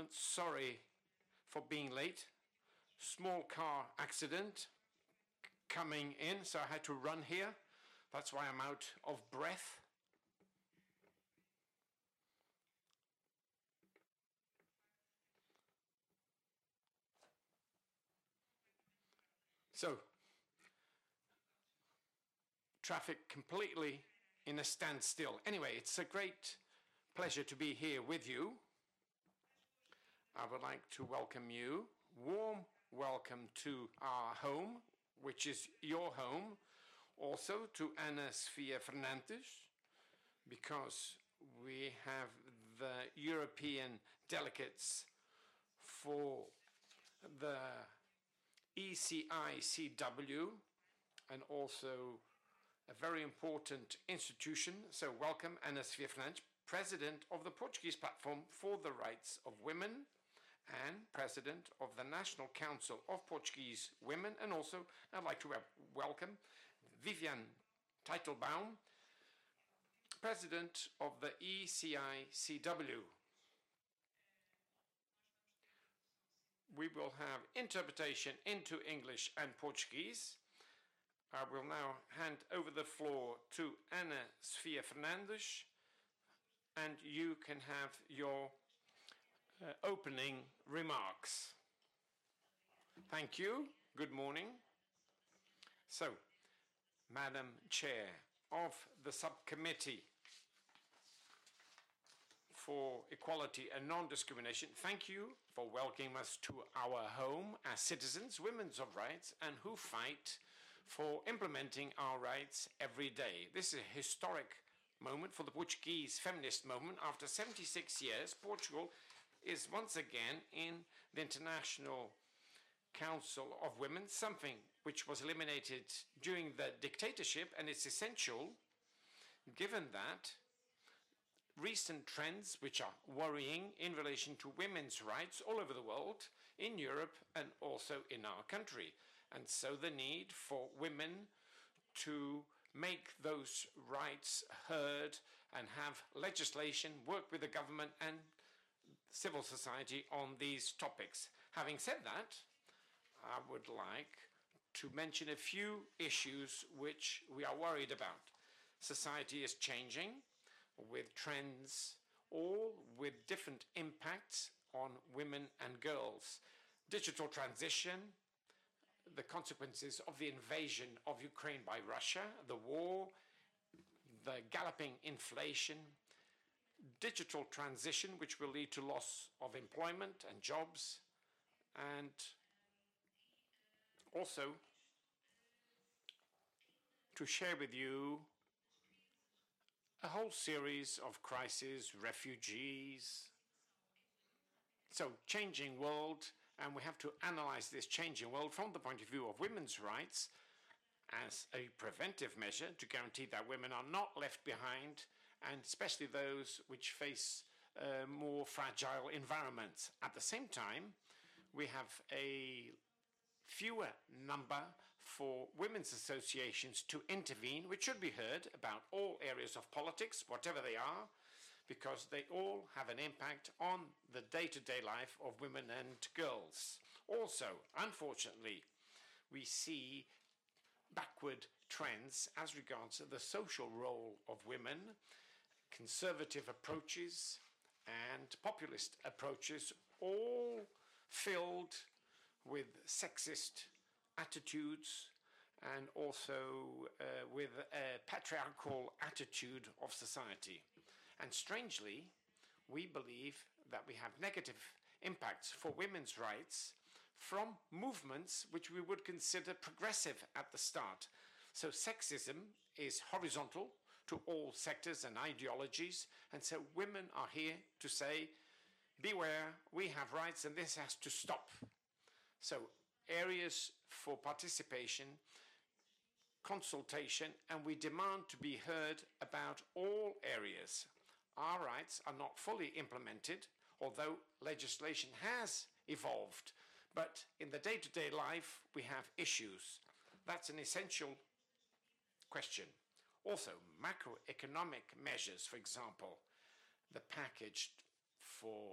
gentlemen, sorry for being late. Small car accident coming in, so I had to run here. That's why I'm out of breath. So, traffic completely in a standstill. Anyway, it's a great pleasure to be here with you. I would like to welcome you. Warm welcome to our home, which is your home. Also to Ana Sofia Fernandes, because we have the European delegates for the ECICW, and also a very important institution. So welcome, Ana Sofia Fernandes, President of the Portuguese Platform for the Rights of Women and President of the National Council of Portuguese Women. And also, I'd like to welcome Viviane Teitelbaum, President of the ECICW. We will have interpretation into English and Portuguese. I will now hand over the floor to Ana Sofia Fernandes, and you can have your opening remarks. Thank you. Good morning. So, Madam Chair of the Subcommittee for Equality and Non-Discrimination, thank you for welcoming us to our home as citizens, women of rights, and who fight for implementing our rights every day. This is a historic moment for the Portuguese feminist movement. After 76 years, Portugal is once again in the International Council of Women, something which was eliminated during the dictatorship, and it's essential given that recent trends which are worrying in relation to women's rights all over the world, in Europe and also in our country. And so the need for women to make those rights heard and have legislation, work with the government and civil society on these topics. Having said that, I would like to mention a few issues which we are worried about. Society is changing with trends, all with different impacts on women and girls. Digital transition, the consequences of the invasion of Ukraine by Russia, the war, the galloping inflation, digital transition, which will lead to loss of employment and jobs, and also to share with you a whole series of crises, refugees. So, changing world, and we have to analyze this changing world from the point of view of women's rights as a preventive measure to guarantee that women are not left behind, and especially those which face more fragile environments. At the same time, we have a fewer number for women's associations to intervene, which should be heard about all areas of politics, whatever they are, because they all have an impact on the day-to-day life of women and girls. Also, unfortunately, we see backward trends as regards the social role of women, conservative approaches and populist approaches, all filled with sexist attitudes and also with a patriarchal attitude of society. And strangely, we believe that we have negative impacts for women's rights from movements which we would consider progressive at the start. So sexism is horizontal to all sectors and ideologies, and so women are here to say, beware, we have rights and this has to stop. So areas for participation, consultation, and we demand to be heard about all areas. Our rights are not fully implemented, although legislation has evolved, but in the day-to-day life we have issues. That's an essential question. Also, macroeconomic measures, for example, the package for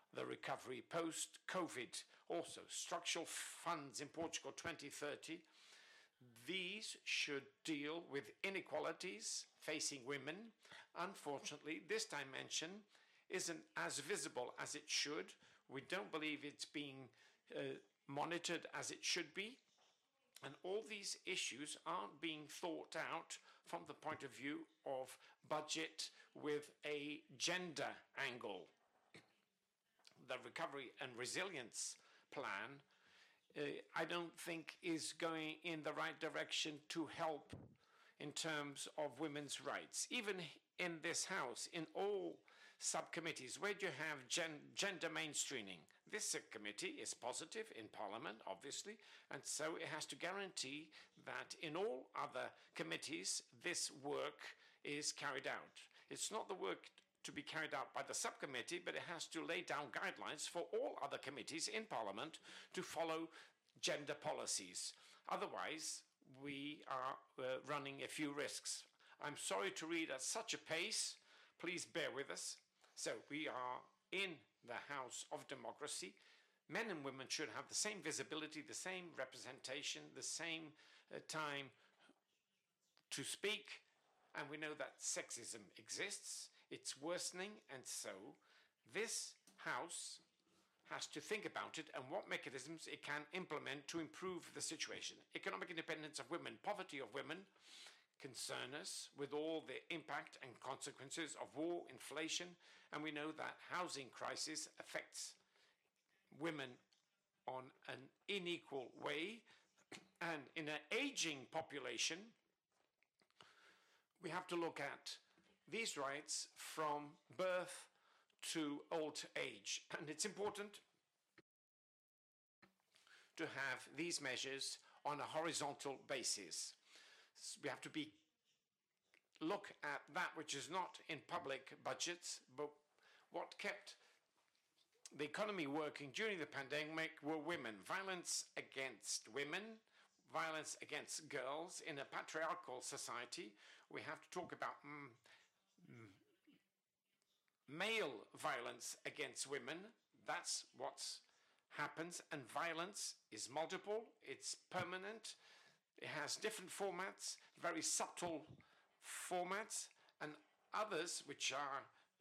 the recovery post-COVID, also structural funds in Portugal 2030. These should deal with inequalities facing women. Unfortunately, this dimension isn't as visible as it should. We don't believe it's being monitored as it should be. And all these issues aren't being thought out from the point of view of budget with a gender angle. The Recovery and Resilience Plan, I don't think is going in the right direction to help in terms of women's rights. Even in this House, in all subcommittees, where do you have gender mainstreaming? This subcommittee is positive in Parliament, obviously, and so it has to guarantee that in all other committees, this work is carried out. It's not the work to be carried out by the subcommittee, but it has to lay down guidelines for all other committees in Parliament to follow gender policies. Otherwise, we are running a few risks. I'm sorry to read at such a pace. Please bear with us. So we are in the House of Democracy. Men and women should have the same visibility, the same representation, the same time to speak. And we know that sexism exists. It's worsening, and so this House has to think about it and what mechanisms it can implement to improve the situation. Economic independence of women, poverty of women concern us with all the impact and consequences of war, inflation, and we know that housing crisis affects women on an unequal way, and in an aging population, we have to look at these rights from birth to old age. And it's important to have these measures on a horizontal basis. We have to look at that which is not in public budgets, but what kept the economy working during the pandemic were women. Violence against women, violence against girls. In a patriarchal society, we have to talk about male violence against women. That's what happens, and violence is multiple, it's permanent, it has different formats, very subtle formats, and others which are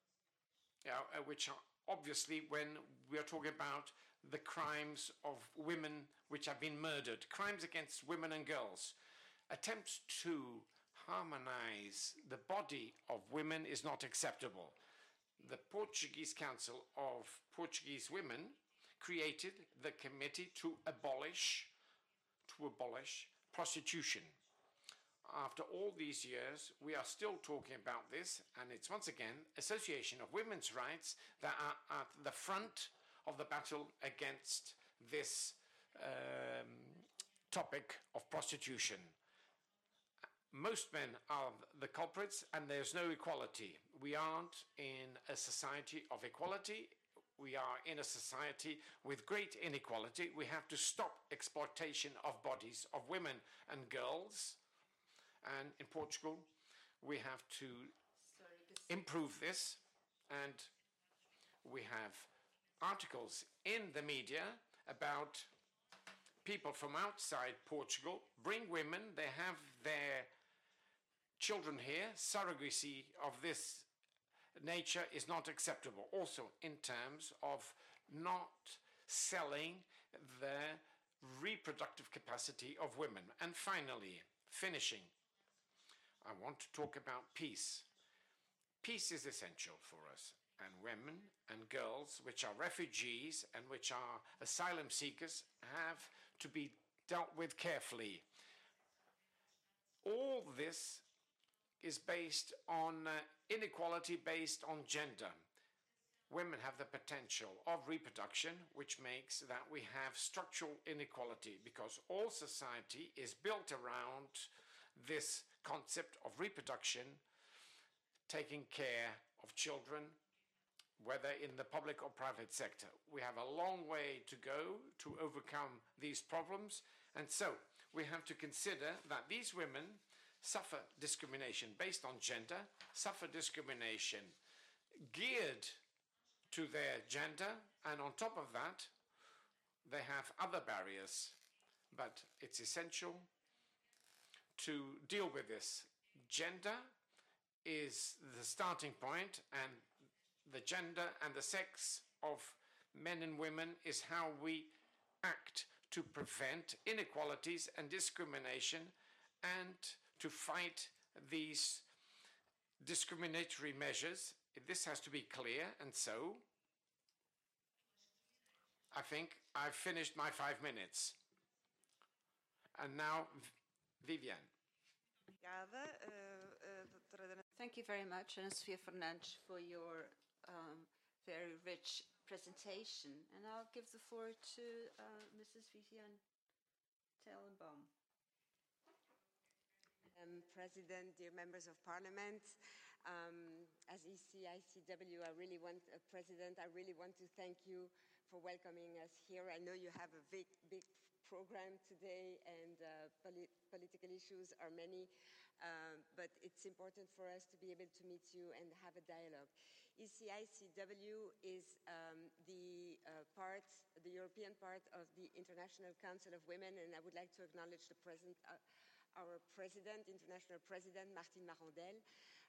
obviously when we are talking about the crimes of women which have been murdered, crimes against women and girls. Attempts to harmonize the body of women is not acceptable. The Portuguese Council of Portuguese Women created the committee to abolish prostitution. After all these years, we are still talking about this, and it's once again Association of Women's Rights that are at the front of the battle against this topic of prostitution. Most men are the culprits, and there's no equality. We aren't in a society of equality. We are in a society with great inequality. We have to stop exploitation of bodies of women and girls. And in Portugal, we have to improve this. And we have articles in the media about people from outside Portugal bring women, they have their children here. Surrogacy of this nature is not acceptable. Also in terms of not selling the reproductive capacity of women. And finally, finishing, I want to talk about peace. Peace is essential for us, and women and girls which are refugees and which are asylum seekers have to be dealt with carefully. All this is based on inequality based on gender. Women have the potential of reproduction, which makes that we have structural inequality, because all society is built around this concept of reproduction, taking care of children, whether in the public or private sector. We have a long way to go to overcome these problems, and so we have to consider that these women suffer discrimination based on gender, suffer discrimination geared to their gender, And on top of that, they have other barriers. But it's essential to deal with this. Gender is the starting point, and the gender and the sex of men and women is how we act to prevent inequalities and discrimination and to fight these discriminatory measures. This has to be clear, and so I think I've finished my 5 minutes. And now, Viviane. Thank you very much, Ana Sofia Fernandes, for your very rich presentation. And I'll give the floor to Mrs. Viviane Tellenbaum. President, dear members of Parliament, as ECICW, President, I really want to thank you for welcoming us here. I know you have a big program today, and political issues are many, but it's important for us to be able to meet you and have a dialogue. ECICW is the European part of the International Council of Women, and I would like to acknowledge our president, international president, Martine Marandel.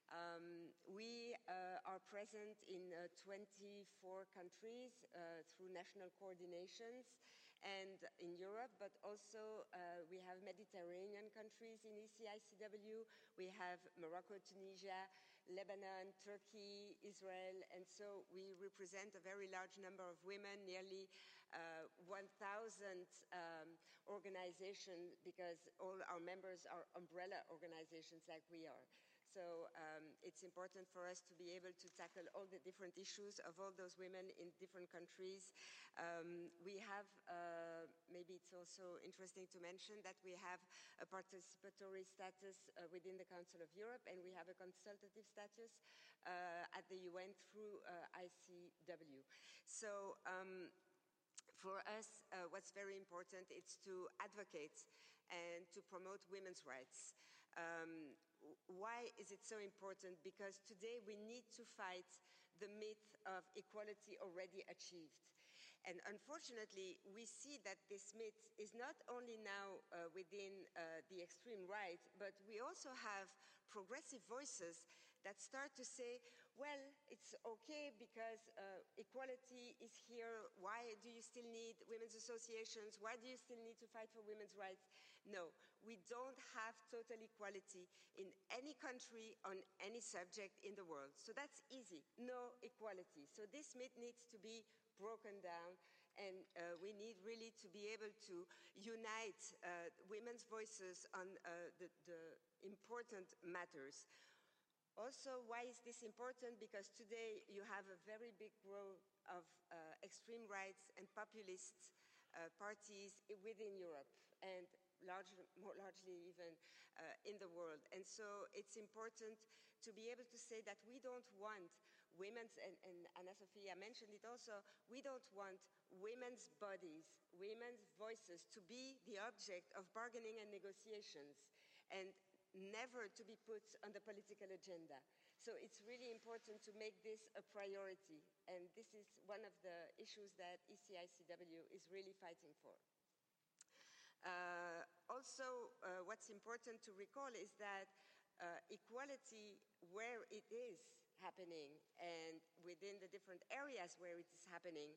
We are present in 24 countries through national coordinations and in Europe, but also we have Mediterranean countries in ECICW. We have Morocco, Tunisia, Lebanon, Turkey, Israel, and so we represent a very large number of women, nearly 1,000 organizations, because all our members are umbrella organizations like we are. So it's important for us to be able to tackle all the different issues of all those women in different countries. We have, maybe it's also interesting to mention that we have a participatory status within the Council of Europe, and we have a consultative status at the UN through ICW. So for us, what's very important is to advocate and to promote women's rights. Why is it so important? Because today we need to fight the myth of equality already achieved. And unfortunately, we see that this myth is not only now within the extreme right, but we also have progressive voices that start to say, well, it's okay because equality is here. Why do you still need women's associations? Why do you still need to fight for women's rights? No, we don't have total equality in any country on any subject in the world. So that's easy, no equality. So this myth needs to be broken down, and we need really to be able to unite women's voices on the important matters. Also, why is this important? Because today you have a very big growth of extreme rights and populist parties within Europe, and more largely even in the world. And so it's important to be able to say that we don't want women's, and Ana Sofia mentioned it also, we don't want women's bodies, women's voices to be the object of bargaining and negotiations, and never to be put on the political agenda. So it's really important to make this a priority, and this is one of the issues that ECICW is really fighting for. Also, what's important to recall is that equality, where it is happening and within the different areas where it is happening,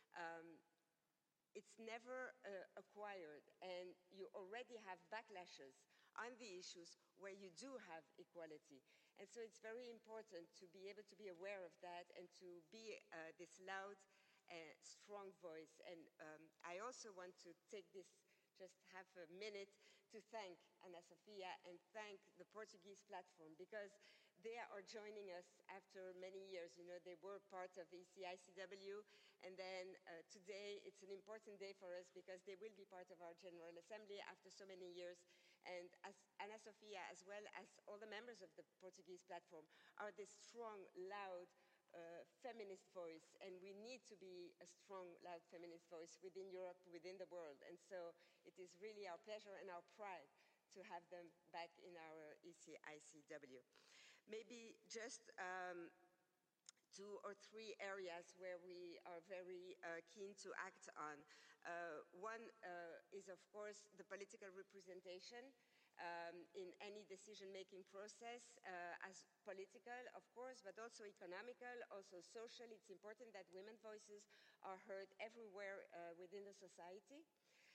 it's never acquired, and you already have backlashes on the issues where you do have equality. And so it's very important to be able to be aware of that and to be this loud, strong voice. And I also want to take this, just half a minute, to thank Ana Sofia and thank the Portuguese platform, because they are joining us after many years. You know, they were part of ECICW, and then today it's an important day for us because they will be part of our General Assembly after so many years. And as Ana Sofia, as well as all the members of the Portuguese platform, are this strong, loud, feminist voice, and we need to be a strong, loud feminist voice within Europe, within the world. And so it is really our pleasure and our pride to have them back in our ECICW. Maybe just two or three areas where we are very keen to act on. One is, of course, the political representation in any decision-making process, as political, of course, but also economical, also social. It's important that women's voices are heard everywhere within the society.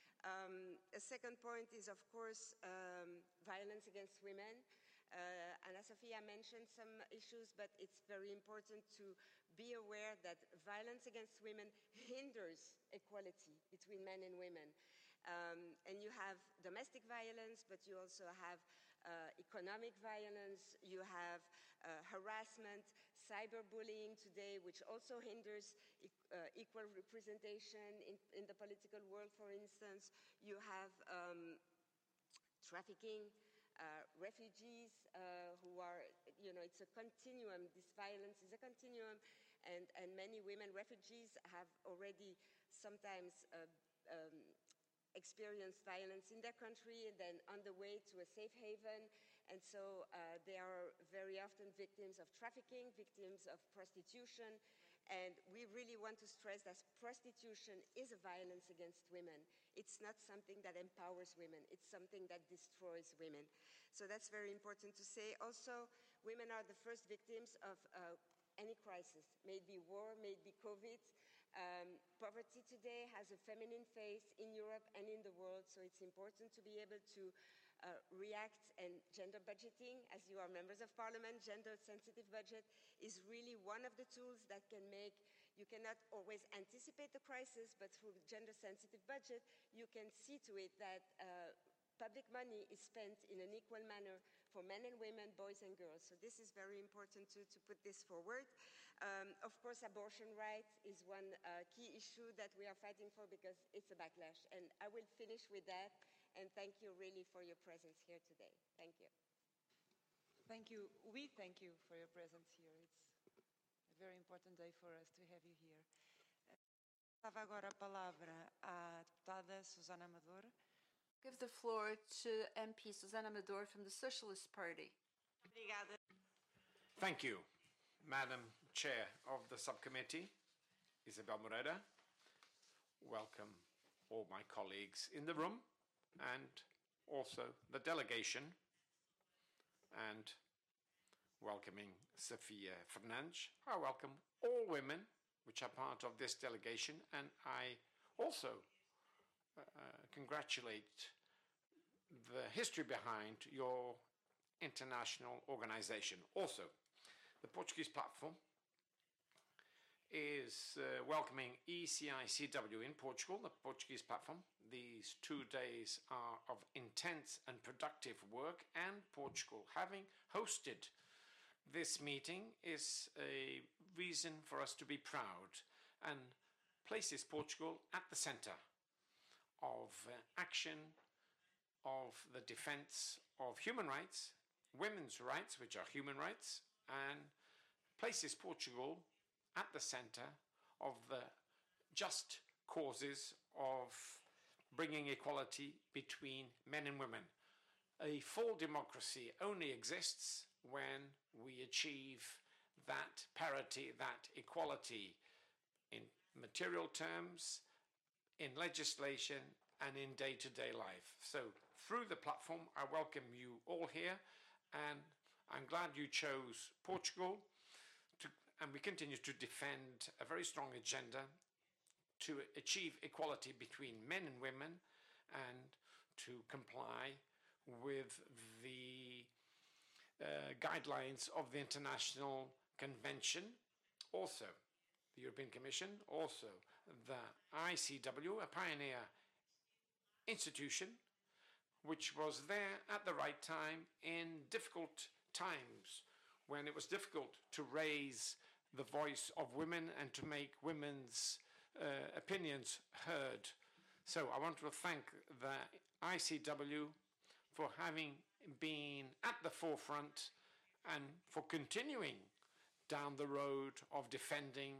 A second point is, of course, violence against women. Anna Sofia mentioned some issues, but it's very important to be aware that violence against women hinders equality between men and women. And you have domestic violence, but you also have economic violence, you have harassment, cyberbullying today, which also hinders equal representation in the political world, for instance. You have trafficking, refugees who are, it's a continuum. This violence is a continuum, and many women refugees have already sometimes experienced violence in their country and then on the way to a safe haven. And so they are very often victims of trafficking, victims of prostitution. And we really want to stress that prostitution is a violence against women. It's not something that empowers women. It's something that destroys women. So that's very important to say. Also, women are the first victims of any crisis, may it be war, may it be COVID. Poverty today has a feminine face in Europe and in the world, so it's important to be able to react. And gender budgeting, as you are members of parliament, gender-sensitive budget is really one of the tools that can make, you cannot always anticipate the crisis, but through gender-sensitive budget, you can see to it that public money is spent in an equal manner for men and women, boys and girls. So this is very important to put this forward. Of course, abortion rights is one key issue that we are fighting for because it's a backlash. And I will finish with that. And thank you really for your presence here today. Thank you. Thank you. We thank you for your presence here. It's a very important day for us to have you here. Dava agora a palavra à deputada Susana Amador. Give the floor to MP Susana Amador from the Socialist Party. Obrigada. Thank you, Madam Chair of the subcommittee, Isabel Moreira. Welcome all my colleagues in the room and also the delegation, and welcoming Sofia Fernandes. I welcome all women which are part of this delegation, and I also congratulate the history behind your international organization. Also, the Portuguese platform is welcoming ECICW in Portugal, the Portuguese platform. These 2 days are of intense and productive work, and Portugal, having hosted this meeting, is a reason for us to be proud and places Portugal at the center of action of the defense of human rights, women's rights, which are human rights, and places Portugal at the center of the just causes of bringing equality between men and women. A full democracy only exists when we achieve that parity, that equality in material terms, in legislation, and in day-to-day life. So through the platform, I welcome you all here, and I'm glad you chose Portugal, and we continue to defend a very strong agenda to achieve equality between men and women and to comply with the guidelines of the International Convention, also the European Commission, also the ICW, a pioneer institution which was there at the right time in difficult times when it was difficult to raise the voice of women and to make women's opinions heard. So I want to thank the ICW for having been at the forefront and for continuing down the road of defending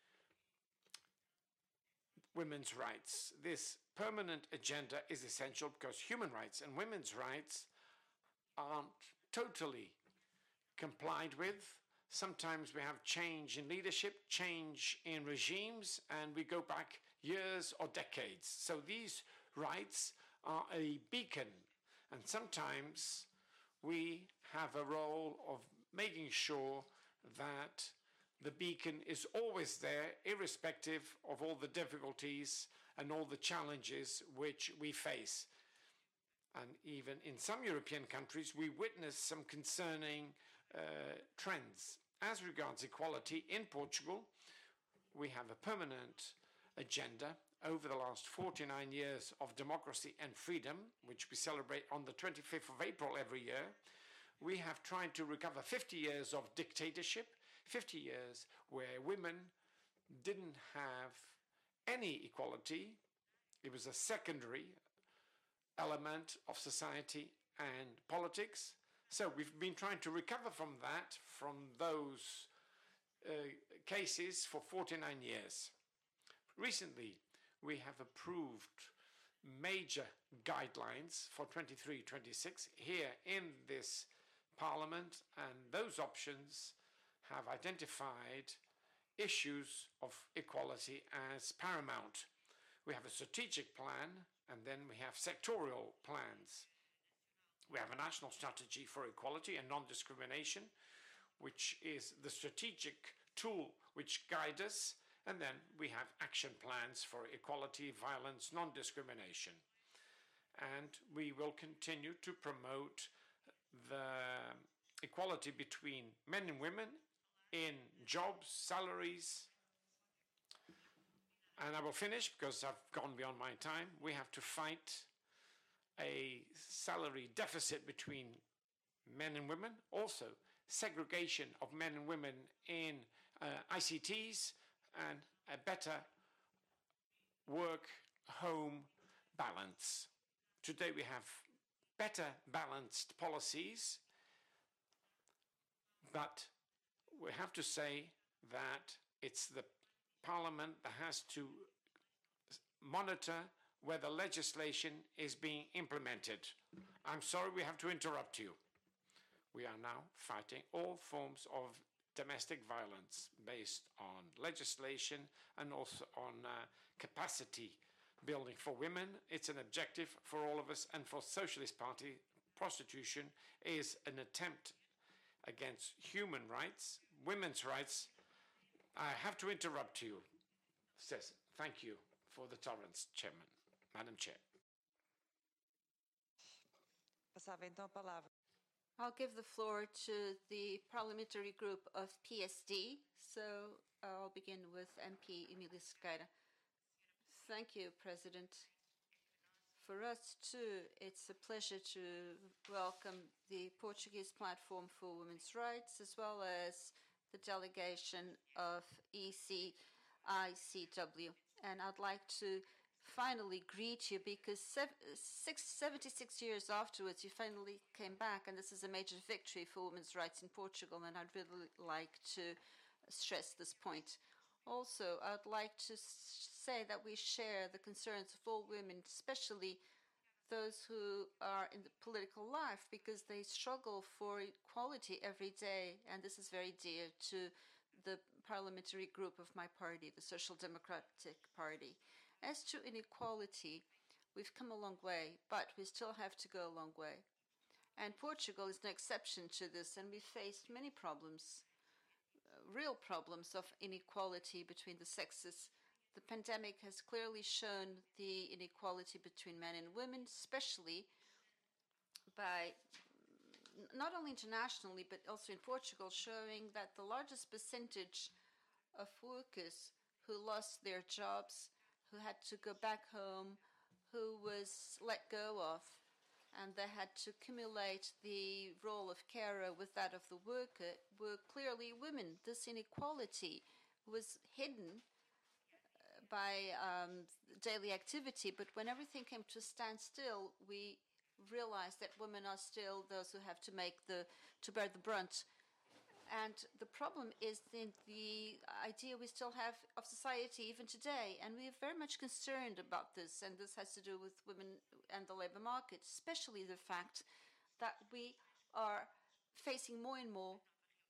women's rights. This permanent agenda is essential because human rights and women's rights aren't totally complied with. Sometimes we have change in leadership, change in regimes, and we go back years or decades. So these rights are a beacon, and sometimes we have a role of making sure that the beacon is always there, irrespective of all the difficulties and all the challenges which we face. And even in some European countries, we witness some concerning trends. As regards equality, in Portugal, we have a permanent agenda over the last 49 years of democracy and freedom, which we celebrate on the 25th of April every year. We have tried to recover 50 years of dictatorship, 50 years where women didn't have any equality. It was a secondary element of society and politics. So we've been trying to recover from that, from those cases for 49 years. Recently, we have approved major guidelines for 23-26 here in this Parliament, and those options have identified issues of equality as paramount. We have a strategic plan, and then we have sectorial plans. We have a national strategy for equality and non-discrimination, which is the strategic tool which guides us, and then we have action plans for equality, violence, non-discrimination. And we will continue to promote the equality between men and women in jobs, salaries. And I will finish because I've gone beyond my time. We have to fight a salary deficit between men and women, also segregation of men and women in ICTs, and a better work-home balance. Today we have better balanced policies, but we have to say that it's the Parliament that has to monitor whether legislation is being implemented. I'm sorry we have to interrupt you. We are now fighting all forms of domestic violence based on legislation and also on capacity building for women. It's an objective for all of us, and for Socialist Party, prostitution is an attempt against human rights, women's rights. I have to interrupt you. Says, thank you for the tolerance, Chairman. Madam Chair. Passava então a palavra. I'll give the floor to the parliamentary group of PSD. So I'll begin with MP Emília Cerqueira. Thank you, President. For us too, it's a pleasure to welcome the Portuguese Platform for Women's Rights, as well as the delegation of ECICW. And I'd like to finally greet you because 76 years afterwards, you finally came back, and this is a major victory for women's rights in Portugal, and I'd really like to stress this point. Also, I'd like to say that we share the concerns of all women, especially those who are in the political life, because they struggle for equality every day, and this is very dear to the parliamentary group of my party, the Social Democratic Party. As to inequality, we've come a long way, but we still have to go a long way. And Portugal is no exception to this, and we faced many problems, real problems of inequality between the sexes. The pandemic has clearly shown the inequality between men and women, especially by not only internationally, but also in Portugal, showing that the largest percentage of workers who lost their jobs, who had to go back home, who was let go of, and they had to accumulate the role of carer with that of the worker, were clearly women. This inequality was hidden by daily activity, but when everything came to a standstill, we realized that women are still those who have to bear the brunt. And the problem is in the idea we still have of society even today. And we are very much concerned about this. And this has to do with women and the labor market, especially the fact that we are facing more and more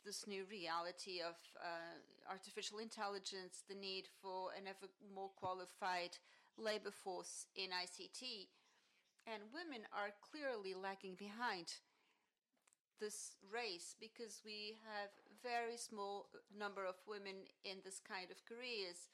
this new reality of artificial intelligence, the need for an ever more qualified labor force in ICT. And women are clearly lagging behind this race because we have very small number of women in this kind of careers.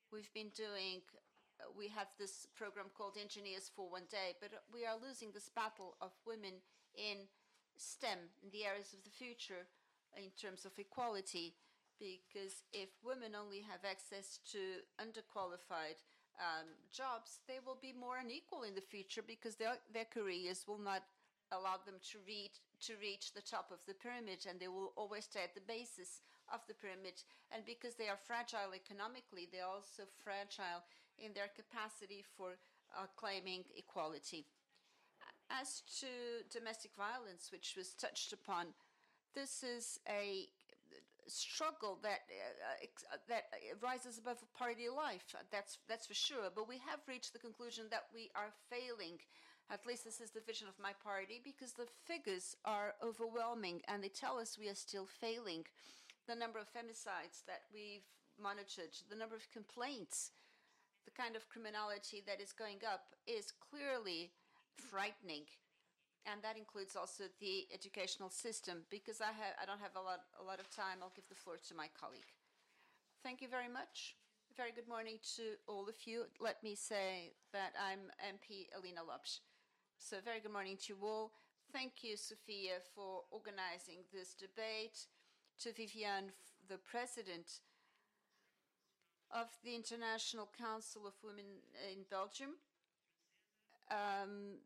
We have this program called Engineers for One Day, but we are losing this battle of women in STEM, in the areas of the future, in terms of equality, because if women only have access to underqualified jobs, they will be more unequal in the future because their careers will not allow them to reach the top of the pyramid, and they will always stay at the basis of the pyramid. And because they are fragile economically, they are also fragile in their capacity for claiming equality. As to domestic violence, which was touched upon, this is a struggle that rises above party life. That's for sure. But we have reached the conclusion that we are failing. At least this is the vision of my party, because the figures are overwhelming and they tell us we are still failing. The number of femicides that we've monitored, the number of complaints, the kind of criminality that is going up is clearly frightening. And that includes also the educational system. Because I don't have a lot of time, I'll give the floor to my colleague. Thank you very much. Very good morning to all of you. Let me say that I'm MP Alina Lopes. So very good morning to you all. Thank you, Sophia, for organizing this debate. To Viviane, the president of the International Council of Women in Belgium. I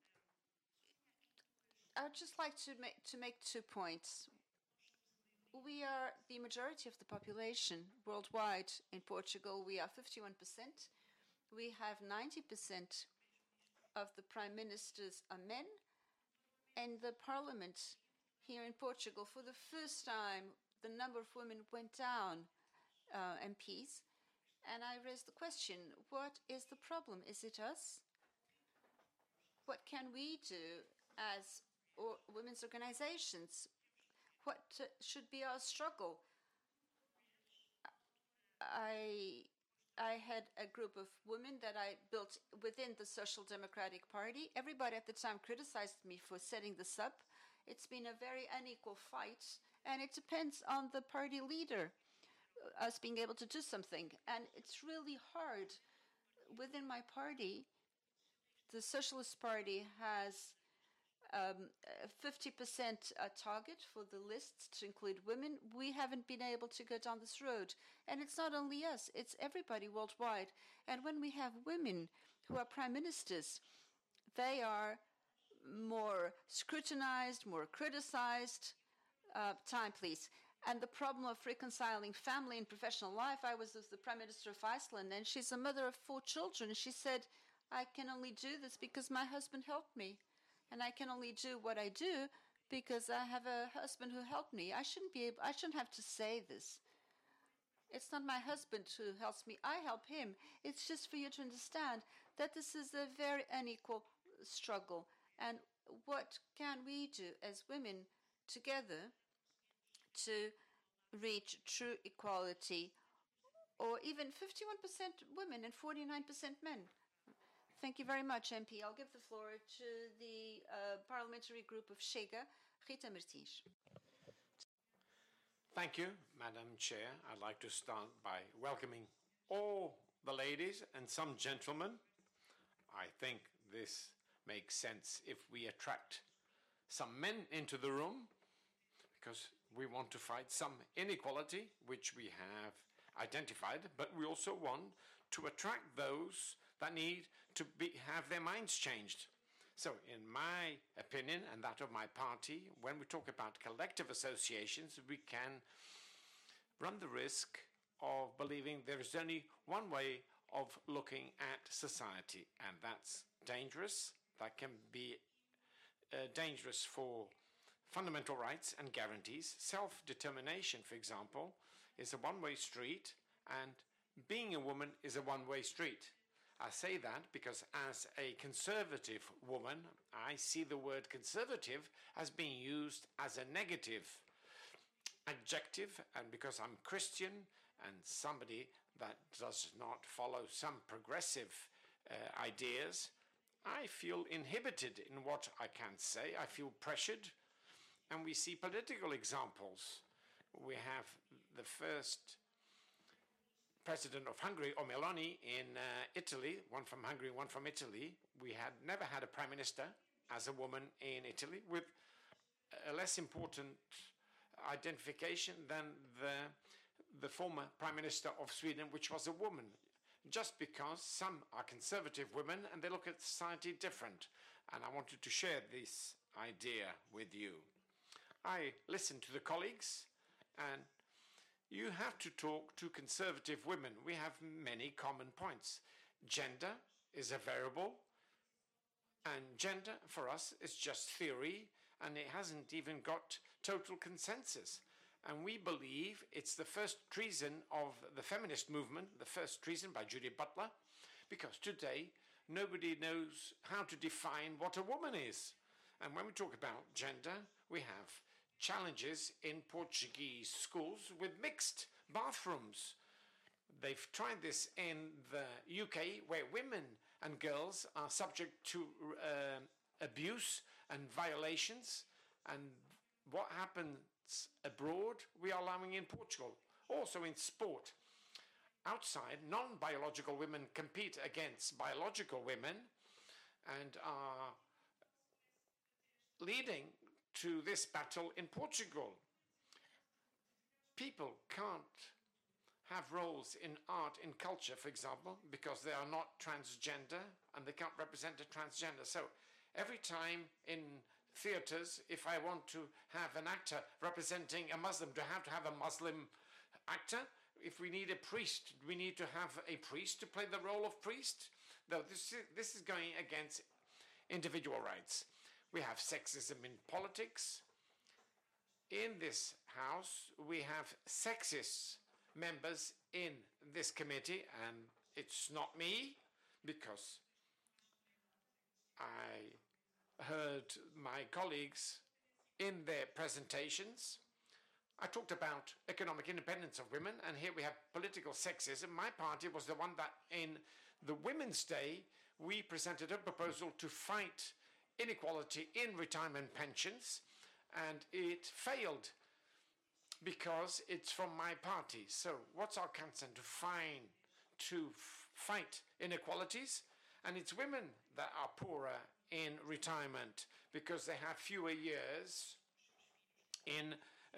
would just like to make 2 points. We are the majority of the population worldwide. In Portugal, we are 51%. We have 90% of the prime ministers are men. And the parliament here in Portugal, for the first time, the number of women went down, MPs. And I raised the question, what is the problem? Is it us? What can we do as women's organizations? What should be our struggle? I had a group of women that I built within the Social Democratic Party. Everybody at the time criticized me for setting this up. It's been a very unequal fight, and it depends on the party leader, us being able to do something. And it's really hard. Within my party, the Socialist Party has a 50% target for the lists to include women. We haven't been able to go down this road. And it's not only us, it's everybody worldwide. And when we have women who are prime ministers, they are more scrutinized, more criticized. Time, please. And the problem of reconciling family and professional life, I was with the Prime Minister of Iceland, and she's a mother of 4 children. She said, I can only do this because my husband helped me. And I can only do what I do because I have a husband who helped me. I shouldn't have to say this. It's not my husband who helps me. I help him. It's just for you to understand that this is a very unequal struggle. And what can we do as women together to reach true equality, or even 51% women and 49% men? Thank you very much, MP. I'll give the floor to the parliamentary group of Chega, Rita Martins. Thank you, Madam Chair. I'd like to start by welcoming all the ladies and some gentlemen. I think this makes sense if we attract some men into the room, because we want to fight some inequality, which we have identified, but we also want to attract those that need to have their minds changed. So in my opinion, and that of my party, when we talk about collective associations, we can run the risk of believing there is only one way of looking at society, and that's dangerous. That can be dangerous for fundamental rights and guarantees. Self-determination, for example, is a one-way street, and being a woman is a one-way street. I say that because as a conservative woman, I see the word conservative as being used as a negative. adjective, and because I'm Christian and somebody that does not follow some progressive ideas, I feel inhibited in what I can say. I feel pressured, and we see political examples. We have the first president of Hungary, Meloni, in Italy, one from Hungary, one from Italy. We had never had a prime minister as a woman in Italy, with a less important identification than the former prime minister of Sweden, which was a woman, just because some are conservative women and they look at society different. And I wanted to share this idea with you. I listened to the colleagues, and you have to talk to conservative women. We have many common points. Gender is a variable, and gender for us is just theory, and it hasn't even got total consensus. And we believe it's the first treason of the feminist movement, the first treason by Judith Butler, because today nobody knows how to define what a woman is. And when we talk about gender, we have challenges in Portuguese schools with mixed bathrooms. They've tried this in the UK, where women and girls are subject to abuse and violations. And what happens abroad, we are allowing in Portugal. Also in sport. Outside, non-biological women compete against biological women and are leading to this battle in Portugal. People can't have roles in art, in culture, for example, because they are not transgender and they can't represent a transgender. So every time in theaters, if I want to have an actor representing a Muslim, do I have to have a Muslim actor? If we need a priest, we need to have a priest to play the role of priest? No, this is going against individual rights. We have sexism in politics. In this house, we have sexist members in this committee, and it's not me, because I heard my colleagues in their presentations. I talked about economic independence of women, and here we have political sexism. My party was the one that in the Women's Day, we presented a proposal to fight inequality in retirement pensions, and it failed because it's from my party. So what's our concern? To fight inequalities, and it's women that are poorer in retirement because they have fewer years in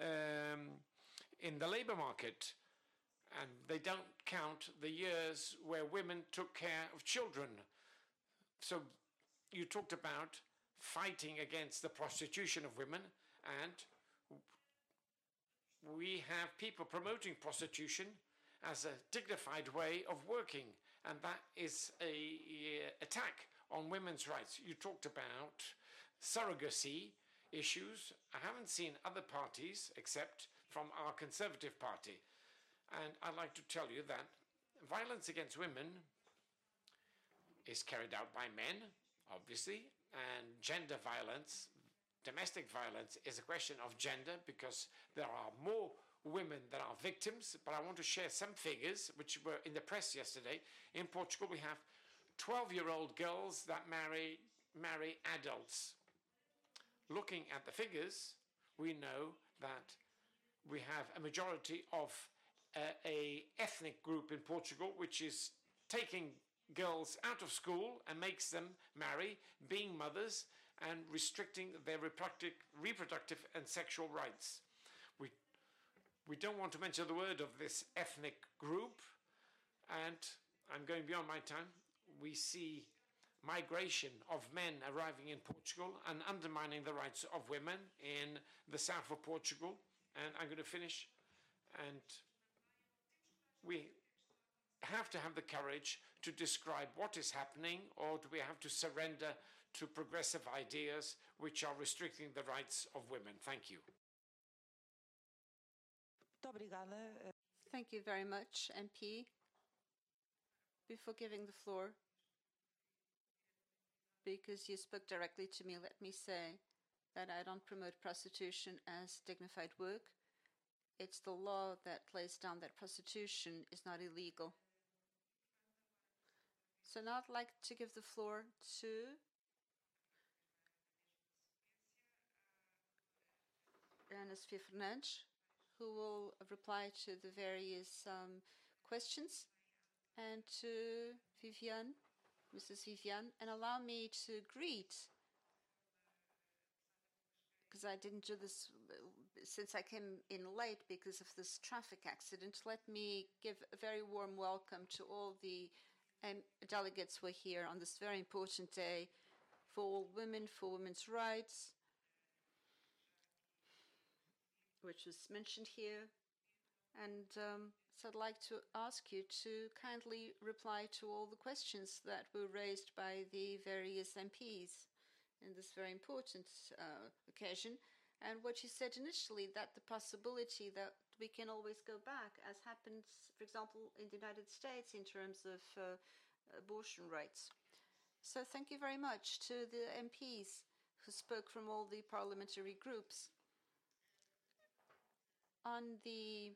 the labor market, and they don't count the years where women took care of children. So you talked about fighting against the prostitution of women, and we have people promoting prostitution as a dignified way of working, and that is an attack on women's rights. You talked about surrogacy issues. I haven't seen other parties except from our Conservative Party, and I'd like to tell you that violence against women is carried out by men, obviously, and gender violence, domestic violence, is a question of gender because there are more women that are victims. But I want to share some figures which were in the press yesterday. In Portugal, we have 12-year-old girls that marry adults. Looking at the figures, we know that we have a majority of a ethnic group in Portugal which is taking girls out of school and makes them marry, being mothers, and restricting their reproductive and sexual rights. We don't want to mention the word of this ethnic group, and I'm going beyond my time. We see migration of men arriving in Portugal and undermining the rights of women in the south of Portugal. And I'm going to finish. And we have to have the courage to describe what is happening, or do we have to surrender to progressive ideas which are restricting the rights of women? Thank you. Thank you very much, MP. Before giving the floor, because you spoke directly to me, let me say that I don't promote prostitution as dignified work. it's the law that lays down that prostitution is not illegal. So now I'd like to give the floor to Ana Sofia Fernandes, who will reply to the various questions, and to Viviane, Mrs. Viviane, and allow me to greet, because I didn't do this since I came in late because of this traffic accident. Let me give a very warm welcome to all the delegates who are here on this very important day for all women, for women's rights, which was mentioned here. And so I'd like to ask you to kindly reply to all the questions that were raised by the various MPs in this very important occasion. And what you said initially, that the possibility that we can always go back, as happens, for example, in the United States in terms of abortion rights. So thank you very much to the MPs who spoke from all the parliamentary groups. On the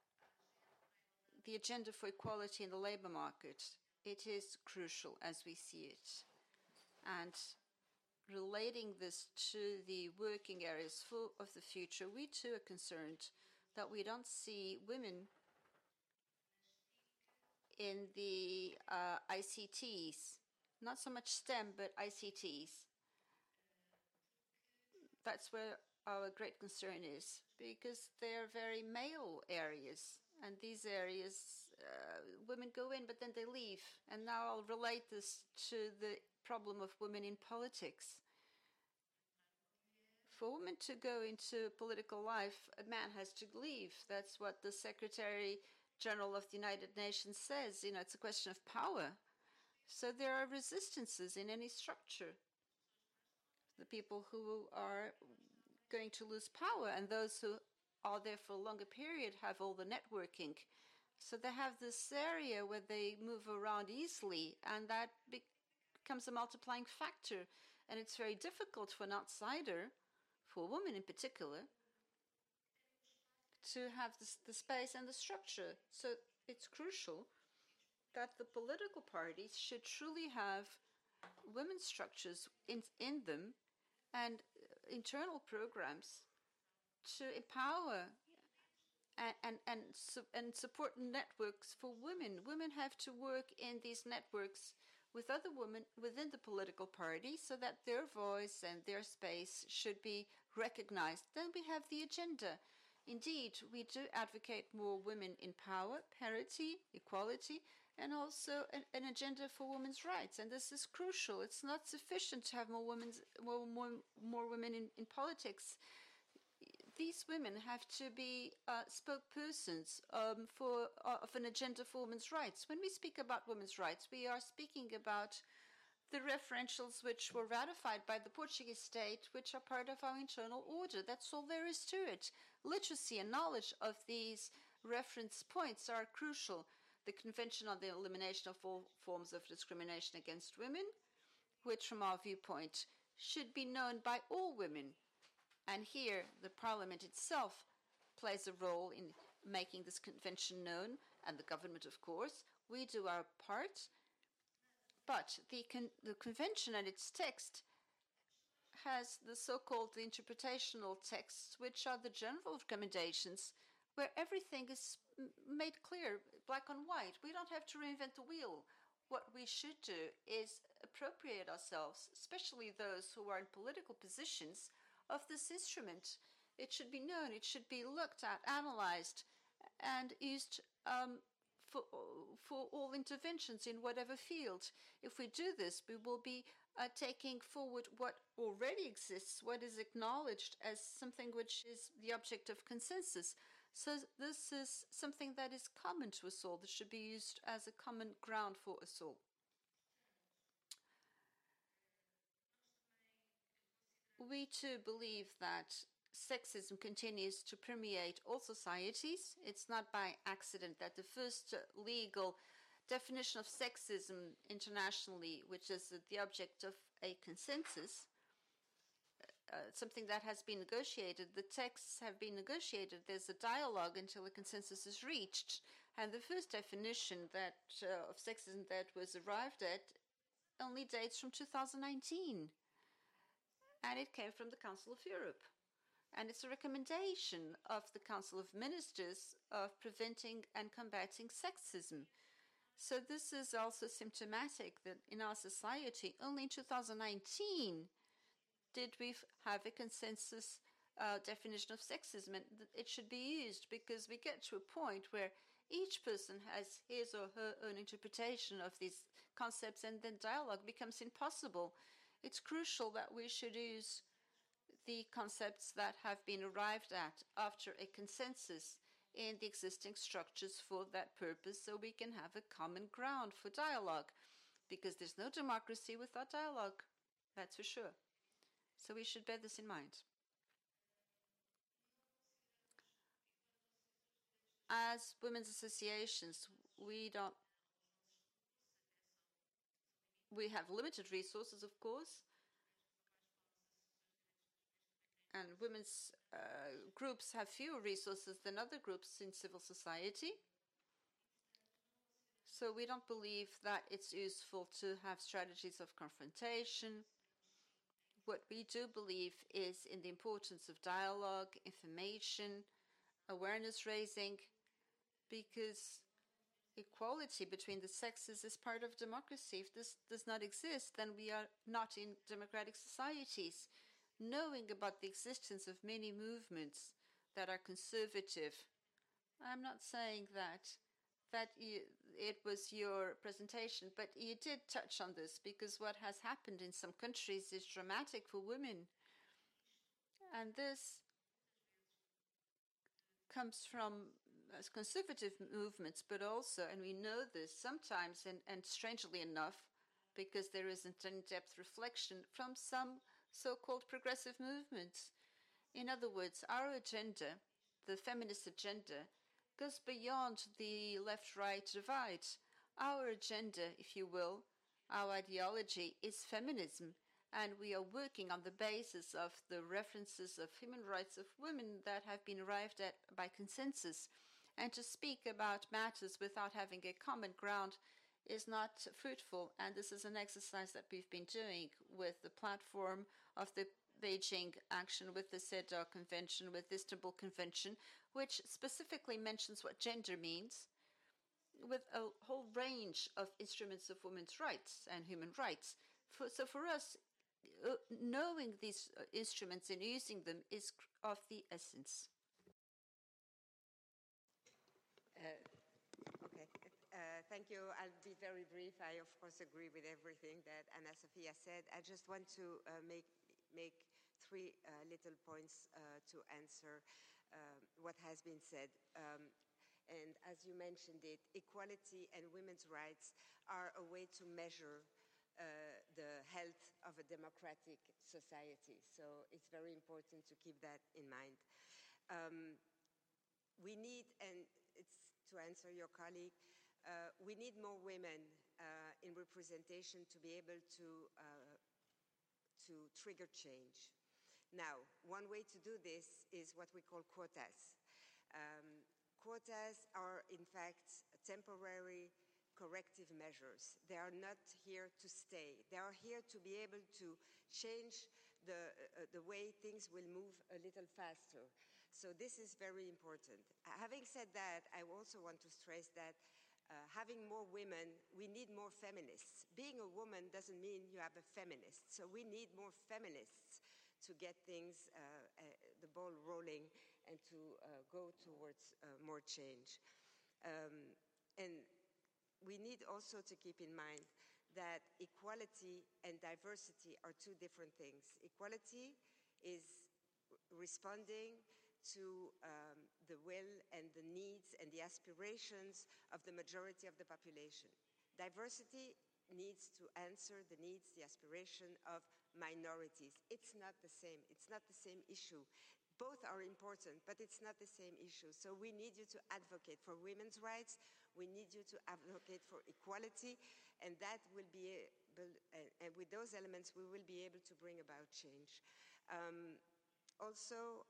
agenda for equality in the labour market, it is crucial as we see it. And relating this to the working areas of the future, we too are concerned that we don't see women in the ICTs, not so much STEM, but ICTs. That's where our great concern is, because they're very male areas, and these areas, women go in, but then they leave. And now I'll relate this to the problem of women in politics. For women to go into political life, a man has to leave. That's what the Secretary General of the United Nations says. You know, it's a question of power. So there are resistances in any structure. The people who are going to lose power, and those who are there for a longer period have all the networking. So they have this area where they move around easily, and that becomes a multiplying factor. And it's very difficult for an outsider, for women in particular, to have the space and the structure. So it's crucial that the political parties should truly have women's structures in them and internal programs to empower and support networks for women. Women have to work in these networks with other women within the political party so that their voice and their space should be recognized. Then we have the agenda. Indeed, we do advocate more women in power, parity, equality, and also an agenda for women's rights. And this is crucial. It's not sufficient to have more women in politics. These women have to be spokespersons of an agenda for women's rights. When we speak about women's rights, we are speaking about the referentials which were ratified by the Portuguese state, which are part of our internal order. That's all there is to it. Literacy and knowledge of these reference points are crucial. The Convention on the Elimination of All Forms of Discrimination Against Women, which from our viewpoint should be known by all women. And here the Parliament itself plays a role in making this convention known, and the government, of course. We do our part. But the convention and its text has the so-called interpretational texts, which are the general recommendations, where everything is made clear, black on white. We don't have to reinvent the wheel. What we should do is appropriate ourselves, especially those who are in political positions, of this instrument. It should be known, it should be looked at, analyzed, and used for all interventions in whatever field. If we do this, we will be taking forward what already exists, what is acknowledged as something which is the object of consensus. So this is something that is common to us all. This should be used as a common ground for us all. We too believe that sexism continues to permeate all societies. It's not by accident that the first legal definition of sexism internationally, which is the object of a consensus, something that has been negotiated. The texts have been negotiated. There's a dialogue until a consensus is reached. And the first definition that of sexism that was arrived at only dates from 2019. And it came from the Council of Europe. And it's a recommendation of the Council of Ministers of preventing and combating sexism. So this is also symptomatic that in our society, only in 2019 did we have a consensus definition of sexism, and it should be used, because we get to a point where each person has his or her own interpretation of these concepts, and then dialogue becomes impossible. It's crucial that we should use the concepts that have been arrived at after a consensus in the existing structures for that purpose, so we can have a common ground for dialogue, because there's no democracy without dialogue, that's for sure. So we should bear this in mind. As women's associations, we have limited resources, of course, and women's groups have fewer resources than other groups in civil society. So we don't believe that it's useful to have strategies of confrontation. What we do believe is in the importance of dialogue, information, awareness raising, because equality between the sexes is part of democracy. If this does not exist, then we are not in democratic societies. Knowing about the existence of many movements that are conservative, I'm not saying that it was your presentation, but you did touch on this, because what has happened in some countries is dramatic for women. And this comes from conservative movements, but also, and we know this sometimes, and strangely enough, because there isn't in-depth reflection, from some so-called progressive movements. In other words, our agenda, the feminist agenda, goes beyond the left-right divide. Our agenda, if you will, our ideology is feminism, and we are working on the basis of the references of human rights of women that have been arrived at by consensus. And to speak about matters without having a common ground is not fruitful, and this is an exercise that we've been doing with the platform of the Beijing Action, with the CEDAW Convention, with the Istanbul Convention, which specifically mentions what gender means, with a whole range of instruments of women's rights and human rights. So for us, knowing these instruments and using them is of the essence. Thank you. I'll be very brief. I, of course, agree with everything that Anna Sophia said. I just want to make three little points to answer what has been said. And as you mentioned it, equality and women's rights are a way to measure the health of a democratic society. So it's very important to keep that in mind. We need, and it's to answer your colleague, we need more women in representation to be able to trigger change. Now, one way to do this is what we call quotas. Quotas are, in fact, temporary corrective measures. They are not here to stay. They are here to be able to change the way things will move a little faster. So this is very important. Having said that, I also want to stress that having more women, we need more feminists. Being a woman doesn't mean you have a feminist. So we need more feminists to get things, the ball rolling, and to go towards more change. And we need also to keep in mind that equality and diversity are two different things. Equality is responding to the will and the needs and the aspirations of the majority of the population. Diversity needs to answer the needs, the aspiration of minorities. It's not the same. It's not the same issue. Both are important, but it's not the same issue. So we need you to advocate for women's rights. We need you to advocate for equality, and that will be able, and with those elements, we will be able to bring about change. Also,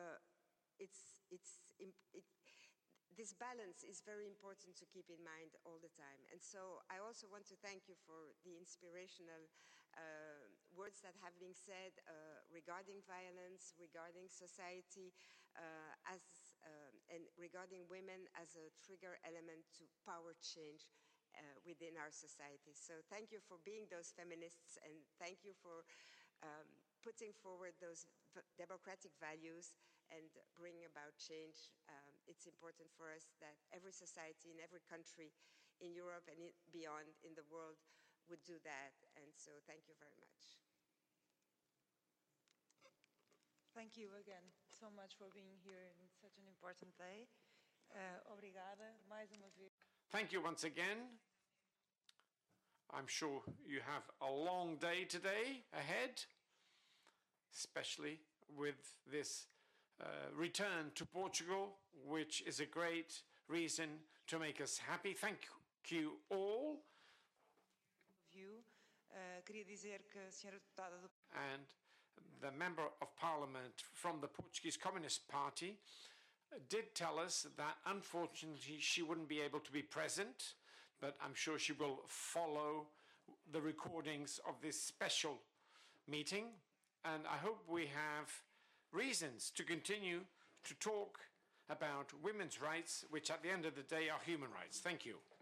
this balance is very important to keep in mind all the time. And so I also want to thank you for the inspirational words that have been said regarding violence, regarding society, and regarding women as a trigger element to power change within our society. So thank you for being those feminists, and thank you for putting forward those democratic values and bring about change. It's important for us that every society in every country in Europe and beyond in the world would do that. And so thank you very much. Thank you again so much for being here in such an important day. Obrigada, mais uma vez. Thank you once again. I'm sure you have a long day today ahead, especially with this return to Portugal, which is a great reason to make us happy. Thank you all. Queria dizer que a senhora deputada do And the member of parliament from the Portuguese Communist Party did tell us that unfortunately she wouldn't be able to be present, but I'm sure she will follow the recordings of this special meeting. And I hope we have reasons to continue to talk about women's rights, which at the end of the day are human rights. Thank you.